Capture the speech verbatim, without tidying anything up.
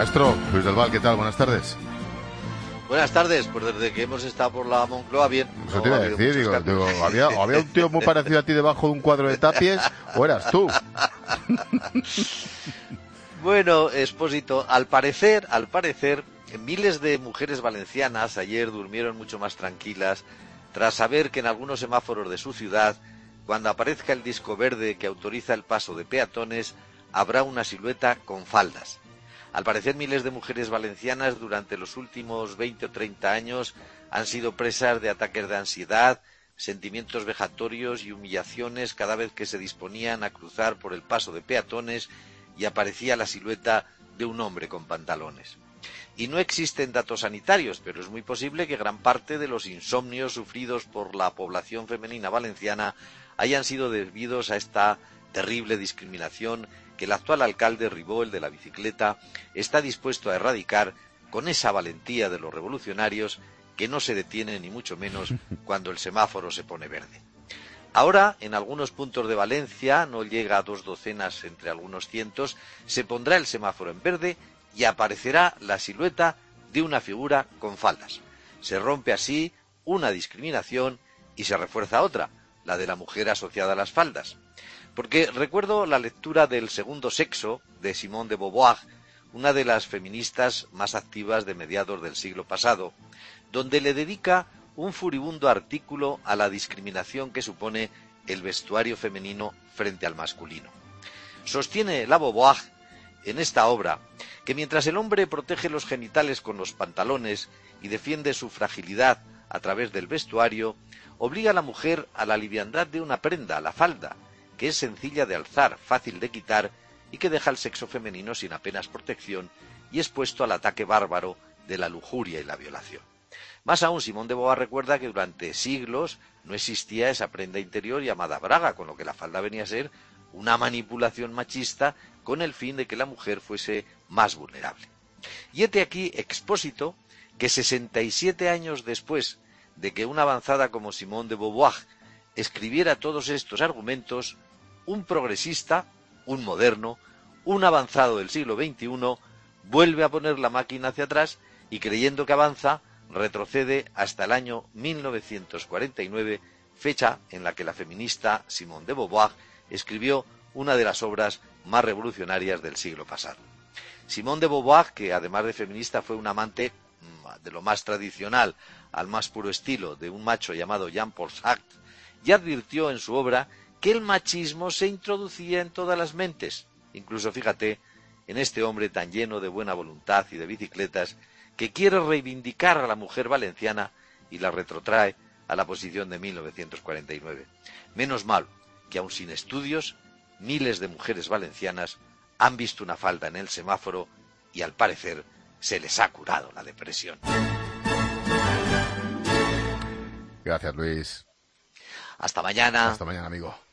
Maestro Luis del Val, ¿qué tal? Buenas tardes. Buenas tardes, pues desde que hemos estado por la Moncloa, bien. Eso no te iba a decir, digo, digo ¿había, ¿había un tío muy parecido a ti debajo de un cuadro de Tapies o eras tú? Bueno, Expósito, al parecer, al parecer, miles de mujeres valencianas ayer durmieron mucho más tranquilas tras saber que en algunos semáforos de su ciudad, cuando aparezca el disco verde que autoriza el paso de peatones, habrá una silueta con faldas. Al parecer, miles de mujeres valencianas durante los últimos veinte o treinta años han sido presas de ataques de ansiedad, sentimientos vejatorios y humillaciones cada vez que se disponían a cruzar por el paso de peatones y aparecía la silueta de un hombre con pantalones. Y no existen datos sanitarios, pero es muy posible que gran parte de los insomnios sufridos por la población femenina valenciana hayan sido debidos a esta terrible discriminación que el actual alcalde Ribó, el de la bicicleta, está dispuesto a erradicar con esa valentía de los revolucionarios que no se detiene ni mucho menos cuando el semáforo se pone verde. Ahora, en algunos puntos de Valencia, no llega a dos docenas entre algunos cientos, se pondrá el semáforo en verde y aparecerá la silueta de una figura con faldas. Se rompe así una discriminación y se refuerza otra, la de la mujer asociada a las faldas. Porque recuerdo la lectura del Segundo Sexo de Simone de Beauvoir, una de las feministas más activas de mediados del siglo pasado, donde le dedica un furibundo artículo a la discriminación que supone el vestuario femenino frente al masculino. Sostiene la Beauvoir en esta obra que mientras el hombre protege los genitales con los pantalones y defiende su fragilidad a través del vestuario, obliga a la mujer a la liviandad de una prenda, la falda, que es sencilla de alzar, fácil de quitar y que deja al sexo femenino sin apenas protección y expuesto al ataque bárbaro de la lujuria y la violación. Más aún, Simone de Beauvoir recuerda que durante siglos no existía esa prenda interior llamada braga, con lo que la falda venía a ser una manipulación machista con el fin de que la mujer fuese más vulnerable. Y hete aquí, Expósito, que sesenta y siete años después de que una avanzada como Simone de Beauvoir escribiera todos estos argumentos, un progresista, un moderno, un avanzado del siglo veintiuno, vuelve a poner la máquina hacia atrás y creyendo que avanza, retrocede hasta el año mil novecientos cuarenta y nueve, fecha en la que la feminista Simone de Beauvoir escribió una de las obras más revolucionarias del siglo pasado. Simone de Beauvoir, que además de feminista fue un amante de lo más tradicional al más puro estilo de un macho llamado Jean-Paul Sartre, y advirtió en su obra que el machismo se introducía en todas las mentes, incluso, fíjate, en este hombre tan lleno de buena voluntad y de bicicletas, que quiere reivindicar a la mujer valenciana y la retrotrae a la posición de mil novecientos cuarenta y nueve. Menos mal que, aun sin estudios, miles de mujeres valencianas han visto una falda en el semáforo y, al parecer, se les ha curado la depresión. Gracias, Luis. Hasta mañana. Hasta mañana, amigo.